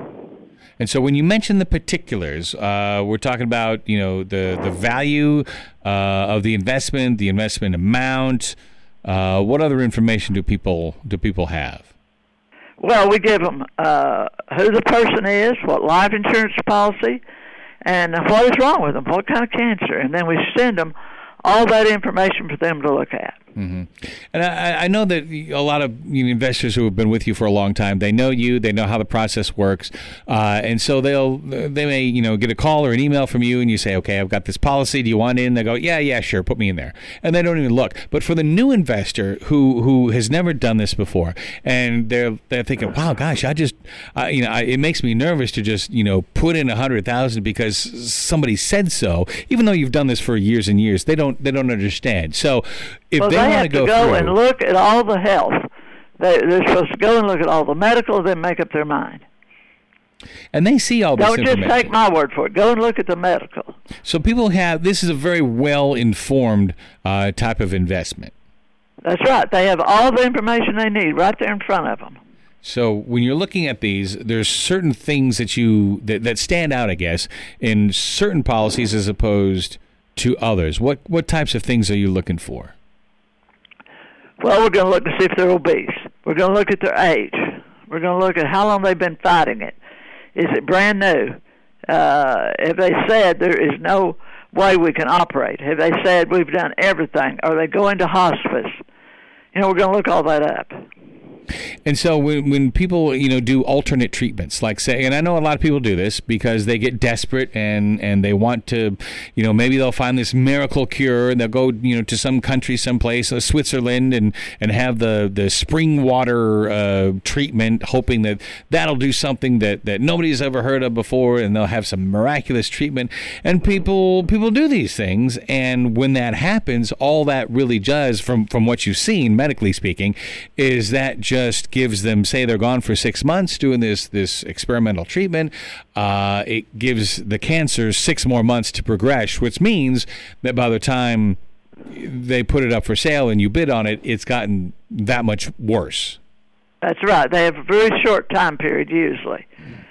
[SPEAKER 4] And so when you mention the particulars, uh, we're talking about, you know, the, the value uh, of the investment, the investment amount. Uh, what other information do people do people have?
[SPEAKER 3] Well, we give them uh, who the person is, what life insurance policy, and what is wrong with them, what kind of cancer. And then we send them all that information for them to look at.
[SPEAKER 4] Mm-hmm. And I, I know that a lot of you know, investors who have been with you for a long time, they know you, they know how the process works, uh, and so they'll they may you know get a call or an email from you, and you say, okay, I've got this policy. Do you want it in? They go, yeah, yeah, sure, put me in there, and they don't even look. But for the new investor who who has never done this before, and they're they're thinking, wow, gosh, I just uh, you know I, it makes me nervous to just you know put in a hundred thousand because somebody said so, even though you've done this for years and years. They don't they don't understand. So if
[SPEAKER 3] Well,
[SPEAKER 4] they,
[SPEAKER 3] they
[SPEAKER 4] want
[SPEAKER 3] have
[SPEAKER 4] to go,
[SPEAKER 3] to go
[SPEAKER 4] through,
[SPEAKER 3] and look at all the health. They, they're supposed to go and look at all the medical, then make up their mind.
[SPEAKER 4] and they see all this
[SPEAKER 3] Don't just
[SPEAKER 4] information.
[SPEAKER 3] take my word for it. Go and look at the medical.
[SPEAKER 4] So people have, this is a very well-informed uh, type of investment.
[SPEAKER 3] That's right. They have all the information they need right there in front of them.
[SPEAKER 4] So when you're looking at these, there's certain things that you that, that stand out, I guess, in certain policies as opposed to others. What what types of things are you looking for?
[SPEAKER 3] Well, we're going to look to see if they're obese. We're going to look at their age. We're going to look at how long they've been fighting it. Is it brand new? Uh, have they said there is no way we can operate? Have they said we've done everything? Are they going to hospice? You know, we're going to look all that up.
[SPEAKER 4] And so when when people, you know, do alternate treatments, like say, and I know a lot of people do this because they get desperate and, and they want to, you know, maybe they'll find this miracle cure and they'll go, you know, to some country, someplace, uh, Switzerland, and, and have the, the spring water uh, treatment, hoping that that'll do something that, that nobody's ever heard of before, and they'll have some miraculous treatment. And people people do these things, and when that happens, all that really does, from, from what you've seen, medically speaking, is that just just gives them, say they're gone for six months doing this this experimental treatment, uh, it gives the cancer six more months to progress, which means that by the time they put it up for sale and you bid on it, it's gotten that much worse.
[SPEAKER 3] That's right. They have a very short time period usually.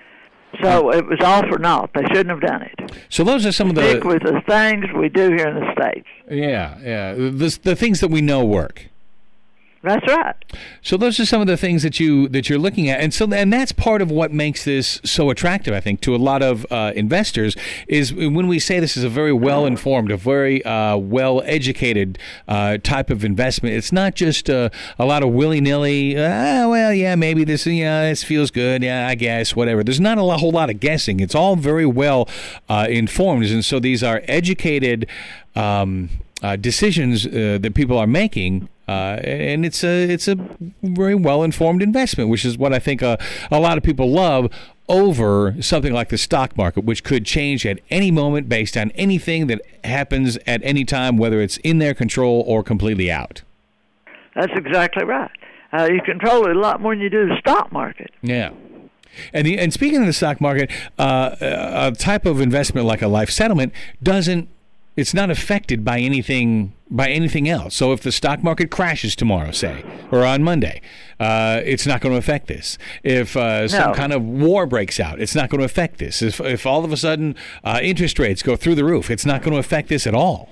[SPEAKER 3] So it was all for naught. They shouldn't have done it.
[SPEAKER 4] So those are some of the...
[SPEAKER 3] Stick with the things we do here in the States.
[SPEAKER 4] Yeah, yeah. The, the things that we know work.
[SPEAKER 3] That's right.
[SPEAKER 4] So those are some of the things that you that you're looking at, and so and that's part of what makes this so attractive, I think, to a lot of uh, investors. Is when we say this is a very well informed, a very uh, well educated uh, type of investment. It's not just uh, a lot of willy nilly. Ah, well, yeah, maybe this, yeah, this feels good. Yeah, I guess whatever. There's not a lot, whole lot of guessing. It's all very well uh, informed, and so these are educated um, uh, decisions uh, that people are making. Uh, and it's a it's a very well-informed investment, which is what I think a, a lot of people love over something like the stock market, which could change at any moment based on anything that happens at any time, whether it's in their control or completely out.
[SPEAKER 3] That's exactly right. Uh, you control it a lot more than you do the stock market.
[SPEAKER 4] Yeah. And the, and speaking of the stock market, uh, a type of investment like a life settlement doesn't, it's not affected by anything by anything else. So if the stock market crashes tomorrow, say, or on Monday, uh, it's not going to affect this. If uh, some
[SPEAKER 3] No.
[SPEAKER 4] kind of war breaks out, it's not going to affect this. If, if all of a sudden uh, interest rates go through the roof, it's not going to affect this at all.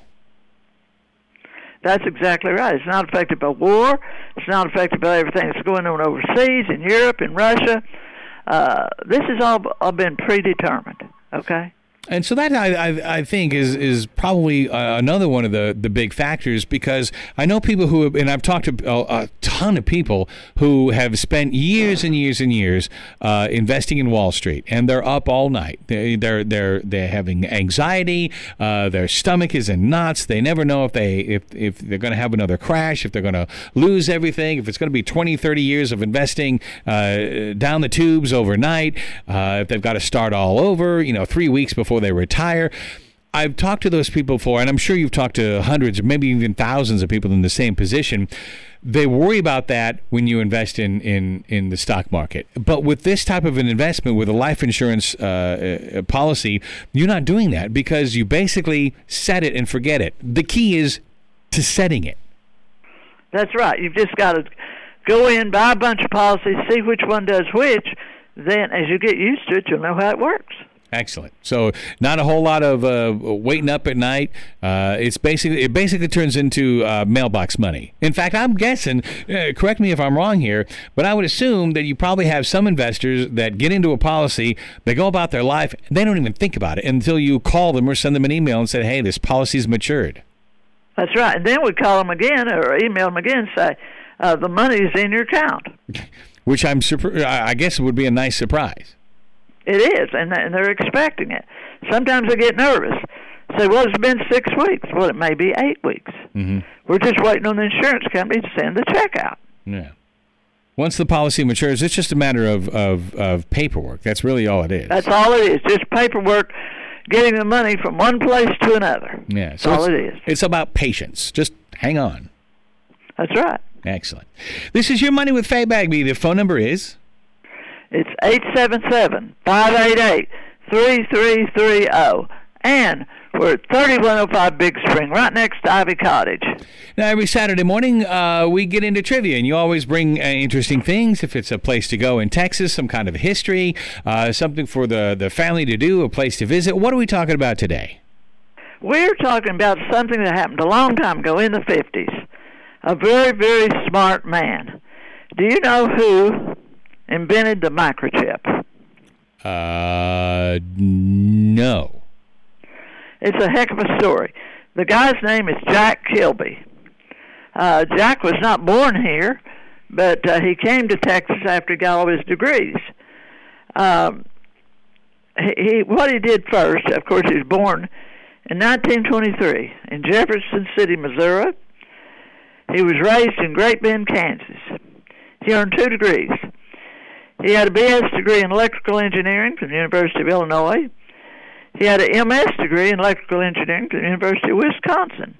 [SPEAKER 3] That's exactly right. It's not affected by war. It's not affected by everything that's going on overseas, in Europe, in Russia. Uh, this has all, all been predetermined, okay?
[SPEAKER 4] And so that I, I, I think is is probably uh, another one of the, the big factors, because I know people who have, and I've talked to a, a ton of people who have spent years and years and years uh, investing in Wall Street, and they're up all night. They, they're they're they're having anxiety. Uh, their stomach is in knots. They never know if they if if they're going to have another crash, if they're going to lose everything, if it's going to be twenty, thirty years of investing uh, down the tubes overnight, uh, if they've got to start all over, you know, three weeks before they retire. I've talked to those people before, and I'm sure you've talked to hundreds, maybe even thousands of people in the same position. They worry about that when you invest in, in, in the stock market. But with this type of an investment, with a life insurance uh, uh, policy, you're not doing that, because you basically set it and forget it. The key is to setting it.
[SPEAKER 3] That's right. You've just got to go in, buy a bunch of policies, see which one does which. Then as you get used to it, you'll know how it works.
[SPEAKER 4] Excellent. So not a whole lot of uh, waiting up at night. Uh, it's basically it basically turns into uh, mailbox money. In fact, I'm guessing. Uh, correct me if I'm wrong here, but I would assume that you probably have some investors that get into a policy, they go about their life, and they don't even think about it until you call them or send them an email and say, "Hey, this policy's matured."
[SPEAKER 3] That's right. And then we call them again or email them again and say, uh, "The money's in your account."
[SPEAKER 4] Which I'm surprised. I guess it would be a nice surprise.
[SPEAKER 3] It is, and they're expecting it. Sometimes they get nervous. Say, well, it's been six weeks. Well, it may be eight weeks.
[SPEAKER 4] Mm-hmm.
[SPEAKER 3] We're just waiting on the insurance company to send the check out.
[SPEAKER 4] Yeah. Once the policy matures, it's just a matter of, of, of paperwork. That's really all it is.
[SPEAKER 3] That's all it is, just paperwork, getting the money from one place to another.
[SPEAKER 4] Yeah, so
[SPEAKER 3] That's all
[SPEAKER 4] it's,
[SPEAKER 3] it is.
[SPEAKER 4] It's about patience. Just hang on.
[SPEAKER 3] That's right.
[SPEAKER 4] Excellent. This is Your Money with Faye Bagby. The phone number is?
[SPEAKER 3] It's eight seven seven, five eight eight, three three three zero. And we're at thirty-one oh five Big Spring, right next to Ivy Cottage.
[SPEAKER 4] Now, every Saturday morning, uh, we get into trivia, and you always bring uh, interesting things. If it's a place to go in Texas, some kind of history, uh, something for the, the family to do, a place to visit. What are we talking about today?
[SPEAKER 3] We're talking about something that happened a long time ago in the fifties. A very, very smart man. Do you know who invented the microchip?
[SPEAKER 4] Uh, no.
[SPEAKER 3] It's a heck of a story. The guy's name is Jack Kilby. Uh, Jack was not born here, but uh, he came to Texas after he got all his degrees. Um, he, he what he did first, of course, he was born in nineteen twenty-three in Jefferson City, Missouri. He was raised in Great Bend, Kansas. He earned two degrees. He had a B S degree in electrical engineering from the University of Illinois. He had an M S degree in electrical engineering from the University of Wisconsin.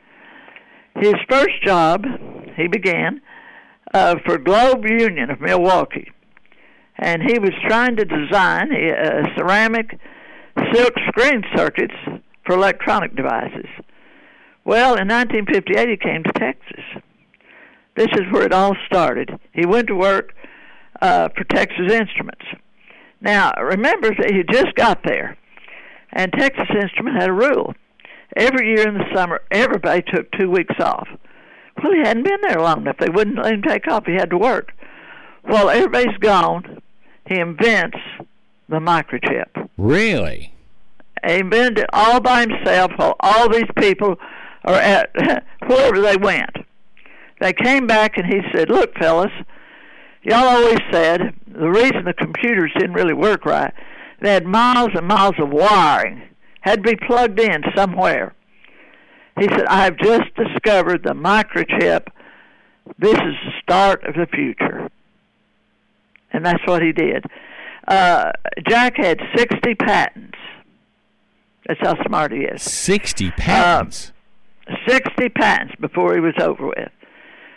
[SPEAKER 3] His first job, he began uh, for Globe Union of Milwaukee. And he was trying to design uh, ceramic silk screen circuits for electronic devices. Well, in nineteen fifty-eight, he came to Texas. This is where it all started. He went to work uh, for Texas Instruments. Now, remember that he just got there, and Texas Instruments had a rule. Every year in the summer, everybody took two weeks off. Well, he hadn't been there long enough. They wouldn't let him take off. He had to work. Well, everybody's gone. He invents the microchip.
[SPEAKER 4] Really?
[SPEAKER 3] He invented it all by himself while all these people are at wherever they went. They came back and he said, look, fellas, y'all always said the reason the computers didn't really work right, they had miles and miles of wiring, had to be plugged in somewhere. He said, I have just discovered the microchip. This is the start of the future. And that's what he did. Uh, Jack had sixty patents. That's how smart he is.
[SPEAKER 4] sixty patents?
[SPEAKER 3] Uh, sixty patents before he was over with.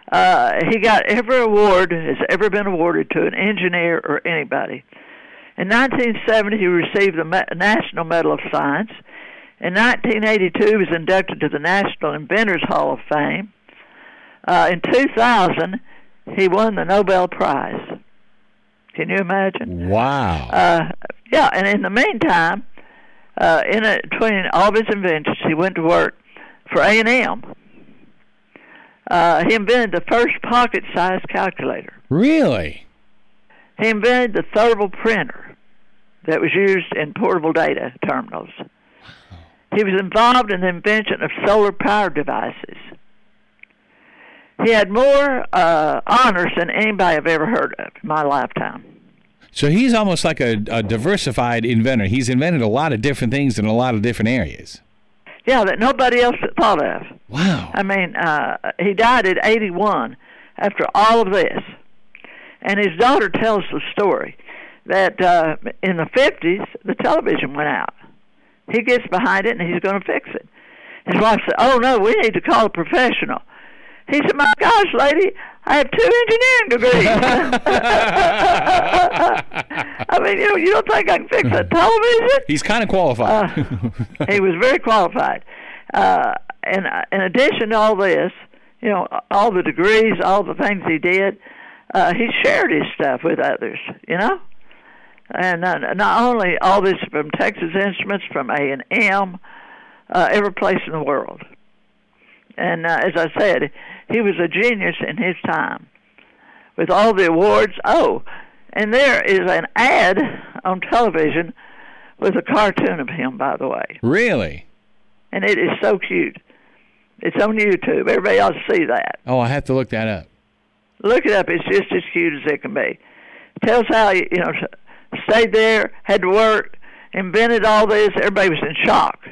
[SPEAKER 3] Uh, he got every award has ever been awarded to an engineer or anybody. In nineteen seventy, he received the Me- National Medal of Science. In nineteen eighty-two, he was inducted to the National Inventors Hall of Fame. Uh, in two thousand, he won the Nobel Prize. Can you imagine?
[SPEAKER 4] Wow.
[SPEAKER 3] Uh, yeah, and in the meantime, uh, in a, between all of his inventions, he went to work for A and M. Uh, he invented the first pocket-sized calculator.
[SPEAKER 4] Really?
[SPEAKER 3] He invented the Thurble printer that was used in portable data terminals. He was involved in the invention of solar power devices. He had more uh, honors than anybody I've ever heard of in my lifetime.
[SPEAKER 4] So he's almost like a, a diversified inventor. He's invented a lot of different things in a lot of different areas.
[SPEAKER 3] Yeah, that nobody else had thought of.
[SPEAKER 4] Wow.
[SPEAKER 3] I mean, uh, he died at eighty-one after all of this. And his daughter tells the story that uh, in the fifties, the television went out. He gets behind it, and he's going to fix it. His wife said, oh, no, we need to call a professional. He said, my gosh, lady, I have two engineering degrees. I mean, you know, you don't think I can fix a television?
[SPEAKER 4] He's kind of qualified.
[SPEAKER 3] uh, he was very qualified. Uh, and uh, in addition to all this, you know, all the degrees, all the things he did, uh, he shared his stuff with others, you know? And uh, not only all this from Texas Instruments, from A and M, uh, every place in the world. And uh, as I said, he was a genius in his time with all the awards. Oh, and there is an ad on television with a cartoon of him, by the way.
[SPEAKER 4] Really?
[SPEAKER 3] And it is so cute. It's on YouTube. Everybody ought to see that.
[SPEAKER 4] Oh, I have to look that up.
[SPEAKER 3] Look it up. It's just as cute as it can be. It tells how he, you know, stayed there, had to work, invented all this. Everybody was in shock.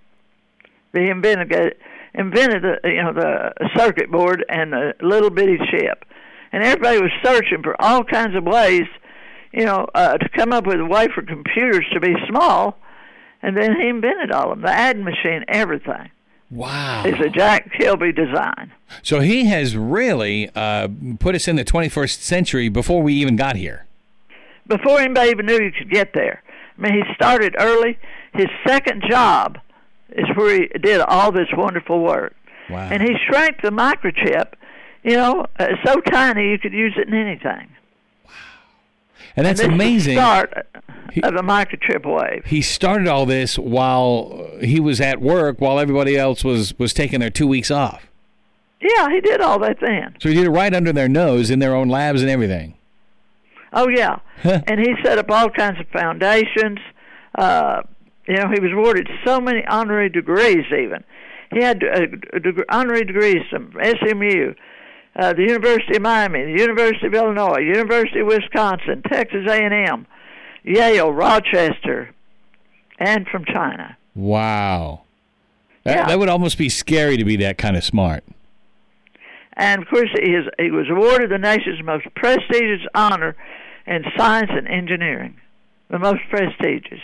[SPEAKER 3] He invented invented the, you know, the circuit board and the little bitty chip, and everybody was searching for all kinds of ways, you know, uh, to come up with a way for computers to be small, and then he invented all of them, the adding machine, everything.
[SPEAKER 4] Wow.
[SPEAKER 3] It's a Jack Kilby design.
[SPEAKER 4] So he has really uh, put us in the twenty-first century before we even got here.
[SPEAKER 3] Before anybody even knew you could get there. I mean, he started early. His second job is where he did all this wonderful work.
[SPEAKER 4] Wow.
[SPEAKER 3] And he shrank the microchip, you know, uh, so tiny you could use it in anything.
[SPEAKER 4] Wow. And that's
[SPEAKER 3] and this
[SPEAKER 4] amazing.
[SPEAKER 3] Is the start
[SPEAKER 4] he,
[SPEAKER 3] of the microchip wave.
[SPEAKER 4] He started all this while he was at work, while everybody else was, was taking their two weeks off.
[SPEAKER 3] Yeah, he did all that then.
[SPEAKER 4] So he did it right under their nose in their own labs and everything.
[SPEAKER 3] Oh, yeah. And he set up all kinds of foundations. Uh, you know, he was awarded so many honorary degrees even. He had uh, deg- honorary degrees from S M U, uh, the University of Miami, the University of Illinois, University of Wisconsin, Texas A and M, Yale, Rochester, and from China.
[SPEAKER 4] Wow. That,
[SPEAKER 3] Yeah.
[SPEAKER 4] that would almost be scary to be that kind of smart.
[SPEAKER 3] And, of course, he, is, he was awarded the nation's most prestigious honor in science and engineering, the most prestigious.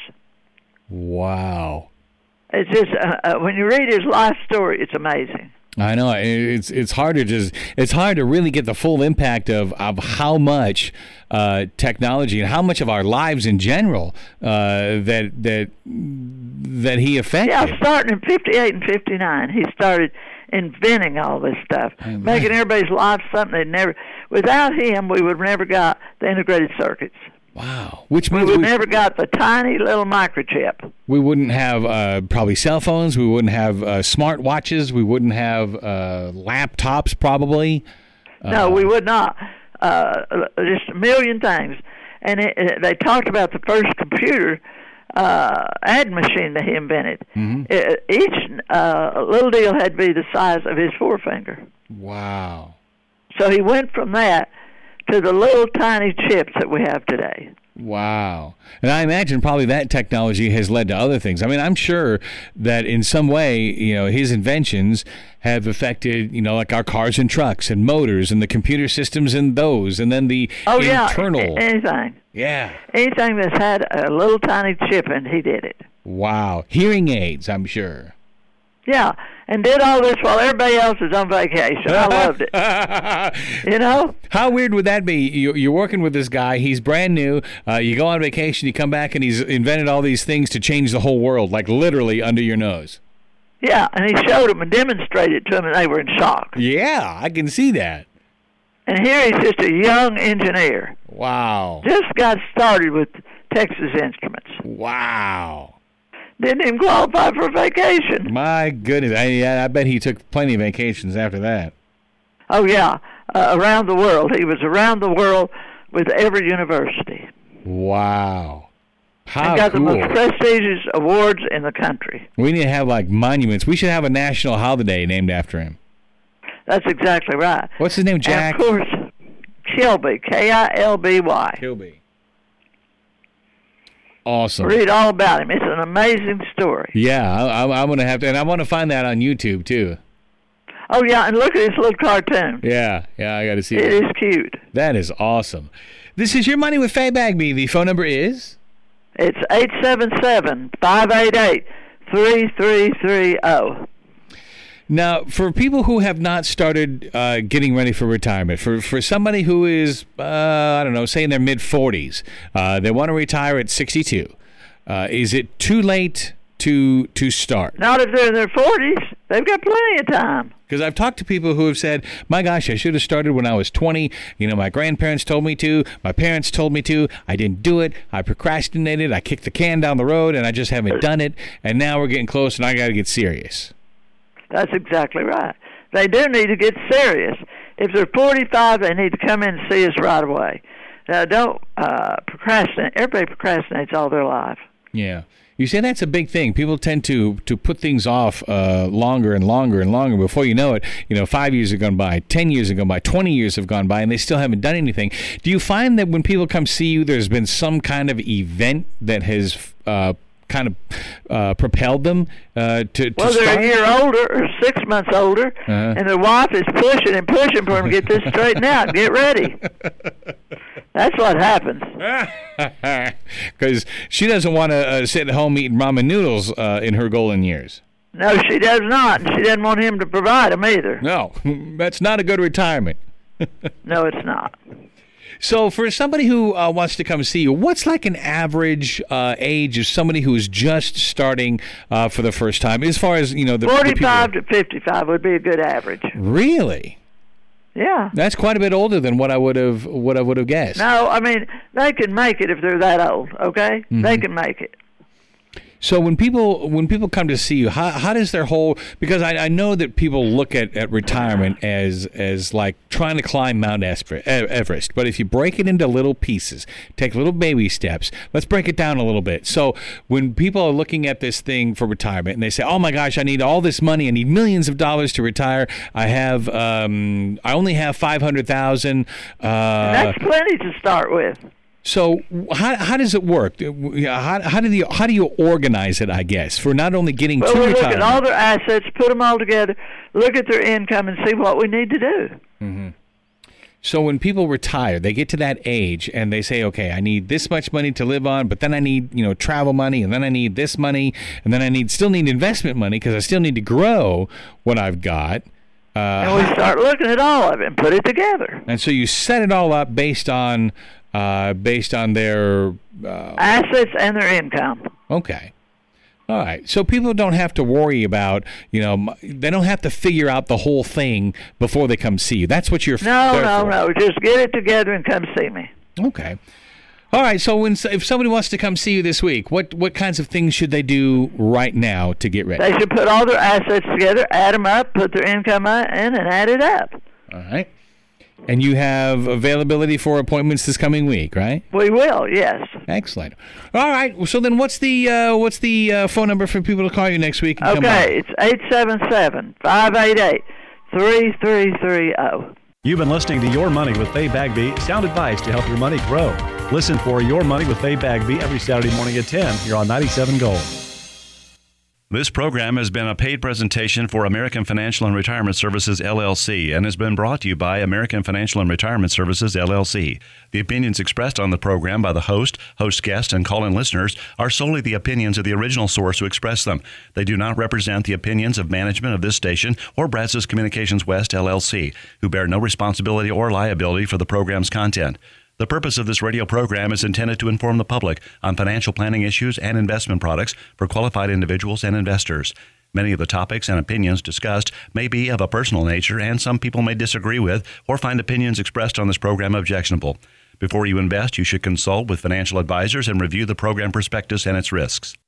[SPEAKER 4] Wow.
[SPEAKER 3] It's just, uh, uh, when you read his life story, it's amazing.
[SPEAKER 4] I know it's it's hard to just it's hard to really get the full impact of of how much uh, technology and how much of our lives in general uh, that that that he affected.
[SPEAKER 3] Yeah, starting in fifty-eight and fifty-nine, he started inventing all this stuff,
[SPEAKER 4] Amen.
[SPEAKER 3] making everybody's life something they'd never. Without him, we would have never got the integrated circuits.
[SPEAKER 4] Wow. Which
[SPEAKER 3] We
[SPEAKER 4] means
[SPEAKER 3] would
[SPEAKER 4] we,
[SPEAKER 3] never got the tiny little microchip.
[SPEAKER 4] we wouldn't have uh, probably cell phones. We wouldn't have uh, smart watches. We wouldn't have uh, laptops probably.
[SPEAKER 3] No,
[SPEAKER 4] Uh,
[SPEAKER 3] we would not. Uh, just a million things. And it, it, they talked about the first computer uh, ad machine that he invented.
[SPEAKER 4] Mhm.
[SPEAKER 3] It, each uh, little deal had to be the size of his forefinger.
[SPEAKER 4] Wow.
[SPEAKER 3] So he went from that to the little tiny chips that we have today.
[SPEAKER 4] Wow. And I imagine probably that technology has led to other things. I mean, I'm sure that in some way, you know, his inventions have affected, you know, like our cars and trucks and motors and the computer systems in those, and then the
[SPEAKER 3] Oh,
[SPEAKER 4] internal.
[SPEAKER 3] yeah, anything.
[SPEAKER 4] Yeah.
[SPEAKER 3] Anything that's had a little tiny chip in, he did it.
[SPEAKER 4] Wow. Hearing aids, I'm sure.
[SPEAKER 3] Yeah, and did all this while everybody else is on vacation. I loved it. You know?
[SPEAKER 4] How weird would that be? You, you're working with this guy. He's brand new. Uh, you go on vacation. You come back, and he's invented all these things to change the whole world, like literally under your nose.
[SPEAKER 3] Yeah, and he showed them and demonstrated to them, and they were in shock.
[SPEAKER 4] Yeah, I can see that.
[SPEAKER 3] And here he's just a young engineer.
[SPEAKER 4] Wow.
[SPEAKER 3] Just got started with Texas Instruments.
[SPEAKER 4] Wow.
[SPEAKER 3] Didn't even qualify for vacation.
[SPEAKER 4] My goodness. I, I bet he took plenty of vacations after that.
[SPEAKER 3] Oh, yeah. Uh, around the world. He was around the world with every university.
[SPEAKER 4] Wow. How
[SPEAKER 3] and got
[SPEAKER 4] cool.
[SPEAKER 3] the most prestigious awards in the country.
[SPEAKER 4] We need to have, like, monuments. We should have a national holiday named after him.
[SPEAKER 3] That's exactly right.
[SPEAKER 4] What's his name, Jack?
[SPEAKER 3] And of course, Kilby, K I L B Y.
[SPEAKER 4] Kilby. Awesome.
[SPEAKER 3] Read all about him. It's an amazing story.
[SPEAKER 4] Yeah, I, I, I'm going to have to, and I want to find that on YouTube, too.
[SPEAKER 3] Oh, yeah, and look at this little cartoon.
[SPEAKER 4] Yeah, yeah, I got to see
[SPEAKER 3] it.
[SPEAKER 4] It
[SPEAKER 3] is cute.
[SPEAKER 4] That is awesome. This is Your Money with Faye Bagby. The phone number is?
[SPEAKER 3] It's eight seven seven, five eight eight, three three three zero.
[SPEAKER 4] Now, for people who have not started uh, getting ready for retirement, for, for somebody who is, uh, I don't know, say in their mid-forties, uh, they want to retire at sixty-two, uh, is it too late to to start?
[SPEAKER 3] Not if they're in their forties. They've got plenty of time.
[SPEAKER 4] Because I've talked to people who have said, my gosh, I should have started when I was twenty. You know, my grandparents told me to. My parents told me to. I didn't do it. I procrastinated. I kicked the can down the road, and I just haven't done it. And now we're getting close, and I got to get serious.
[SPEAKER 3] That's exactly right. They do need to get serious. If they're forty-five, they need to come in and see us right away. Now, don't uh, procrastinate. Everybody procrastinates all their life.
[SPEAKER 4] Yeah. You say that's a big thing. People tend to to put things off uh, longer and longer and longer. Before you know it, you know, five years have gone by, ten years have gone by, twenty years have gone by, and they still haven't done anything. Do you find that when people come see you, there's been some kind of event that has uh, kind of uh, propelled them uh, to, to
[SPEAKER 3] well, they're
[SPEAKER 4] start?
[SPEAKER 3] a year older or six months older,
[SPEAKER 4] uh-huh.
[SPEAKER 3] and their wife is pushing and pushing for them to get this straightened out. Get ready. That's what happens.
[SPEAKER 4] Because she doesn't want to uh, sit at home eating ramen noodles uh, in her golden years.
[SPEAKER 3] No, she does not, and she doesn't want him to provide them either.
[SPEAKER 4] No, that's not a good retirement.
[SPEAKER 3] No, it's not.
[SPEAKER 4] So for somebody who uh, wants to come see you, what's like an average uh, age of somebody who is just starting uh, for the first time, as far as, you know, the
[SPEAKER 3] forty-five
[SPEAKER 4] the
[SPEAKER 3] to fifty-five would be a good average.
[SPEAKER 4] Really?
[SPEAKER 3] Yeah.
[SPEAKER 4] That's quite a bit older than what I would have what I would have guessed.
[SPEAKER 3] No, I mean, they can make it if they're that old, okay? Mm-hmm. They can make it.
[SPEAKER 4] So when people when people come to see you, how how does their whole, because I, I know that people look at, at retirement as as like trying to climb Mount Everest, but if you break it into little pieces, take little baby steps, let's break it down a little bit. So when people are looking at this thing for retirement and they say, oh my gosh, I need all this money, I need millions of dollars to retire, I have um, I only have five hundred thousand dollars.
[SPEAKER 3] Uh, that's plenty to start with.
[SPEAKER 4] So how how does it work? How how do you how do you organize it? I guess for not only getting
[SPEAKER 3] well,
[SPEAKER 4] to
[SPEAKER 3] we
[SPEAKER 4] retirement.
[SPEAKER 3] Look at all their assets, put them all together, look at their income, and see what we need to do.
[SPEAKER 4] Mm-hmm. So when people retire, they get to that age and they say, "Okay, I need this much money to live on, but then I need you know travel money, and then I need this money, and then I need still need investment money because I still need to grow what I've got." Uh,
[SPEAKER 3] and we start looking at all of it and put it together.
[SPEAKER 4] And so you set it all up based on. Uh, based on their uh,
[SPEAKER 3] assets and their income.
[SPEAKER 4] Okay. All right. So people don't have to worry about, you know, they don't have to figure out the whole thing before they come see you. That's what you're
[SPEAKER 3] No, no,
[SPEAKER 4] for.
[SPEAKER 3] no. Just get it together and come see me.
[SPEAKER 4] Okay. All right. So when if somebody wants to come see you this week, what, what kinds of things should they do right now to get ready?
[SPEAKER 3] They should put all their assets together, add them up, put their income in, and add it up.
[SPEAKER 4] All right. And you have availability for appointments this coming week, right?
[SPEAKER 3] We will, yes.
[SPEAKER 4] Excellent. All right. So then, what's the uh, what's the uh, phone number for people to call you next week? And
[SPEAKER 3] okay, it's eight seven seven, five eight eight, three three three zero.
[SPEAKER 2] You've been listening to Your Money with Faye Bagby, sound advice to help your money grow. Listen for Your Money with Faye Bagby every Saturday morning at ten here on ninety-seven Gold.
[SPEAKER 1] This program has been a paid presentation for American Financial and Retirement Services, L L C, and has been brought to you by American Financial and Retirement Services, L L C. The opinions expressed on the program by the host, host guest, and call-in listeners are solely the opinions of the original source who expressed them. They do not represent the opinions of management of this station or Brazos Communications West, L L C, who bear no responsibility or liability for the program's content. The purpose of this radio program is intended to inform the public on financial planning issues and investment products for qualified individuals and investors. Many of the topics and opinions discussed may be of a personal nature, and some people may disagree with or find opinions expressed on this program objectionable. Before you invest, you should consult with financial advisors and review the program prospectus and its risks.